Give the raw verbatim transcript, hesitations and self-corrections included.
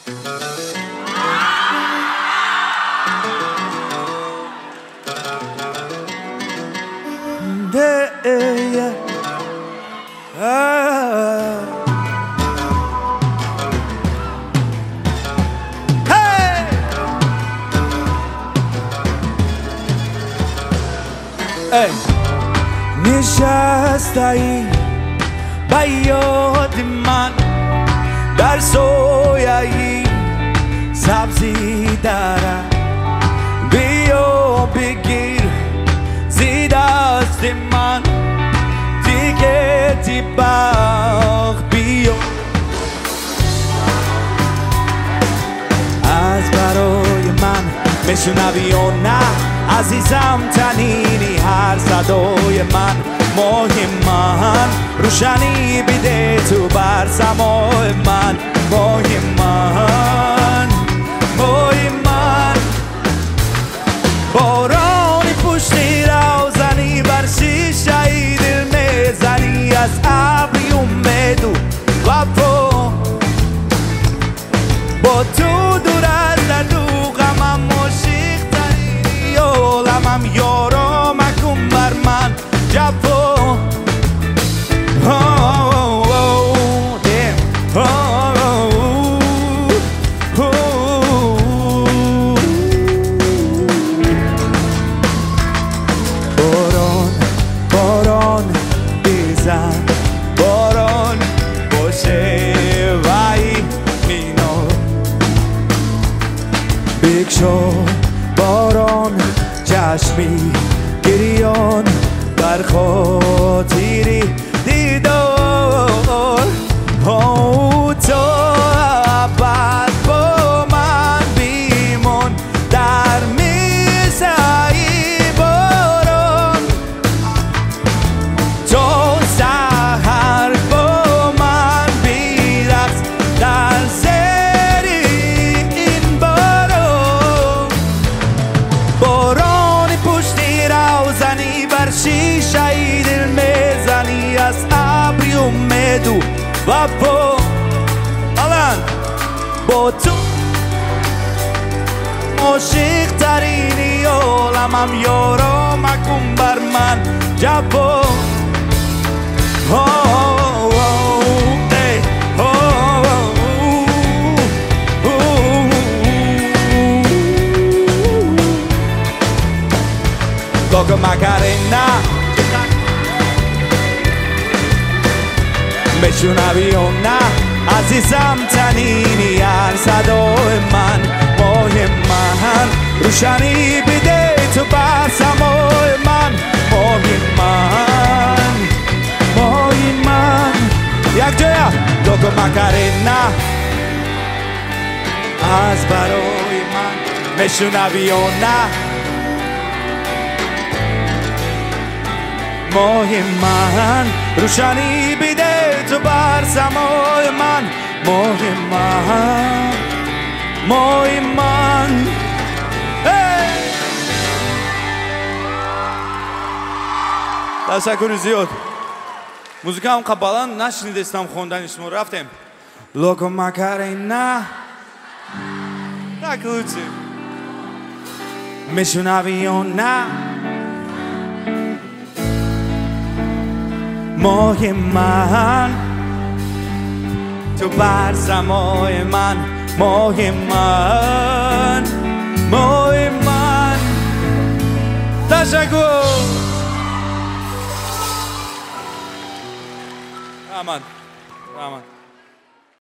نشستی با یاد من در سایه سبزی درم، بیا بگیر زی دست من دیگه باغ، بیا از برای من میشنوی یا نه عزیزم تنینی هر صدای من، ماه من روشنی بیده تو بر سمای من، ماه من ماه من بارانی پشتی روزنی بر شیشه دل میزنی، از ابری امید و وفا با تو دور از درد و غمم عاشق ترینی عالمم، یارا مکن بر من جفا. باران باران بزن، باران باشه وای مینا بکشا، باران چشمی گریان بر خاطری دیدار، او تو ابد با من بیمون در میزایی باران، تو سحر با من بیرقص در زیر این باران، بارانی پشتی روزنی بر شیشه دل میزنی، از ابری امید و وفا الان با تو عاشق ترینی عالمم، یارا مکن بر من جفا. Loco Macarena میشنوی یا نه عزیزم تنینی هر صدای من، ماه من روشنی بیده تو بر سمای من، ماه من ماه من یک جایا لوکو ماکارنا از برای من میشنوی یا نه ماه من روشنی بیده تو بر سمای من، ماه من ماه من. تشکر زیاد. موزیکا هم قبلا نشنیدستم خوندنش رو رفتیم. لوکو ماکارنا نکلوچی میشنوی یا نه ماه من تو بر سمای من، ماه من ماه من. تشکر. آمان آمان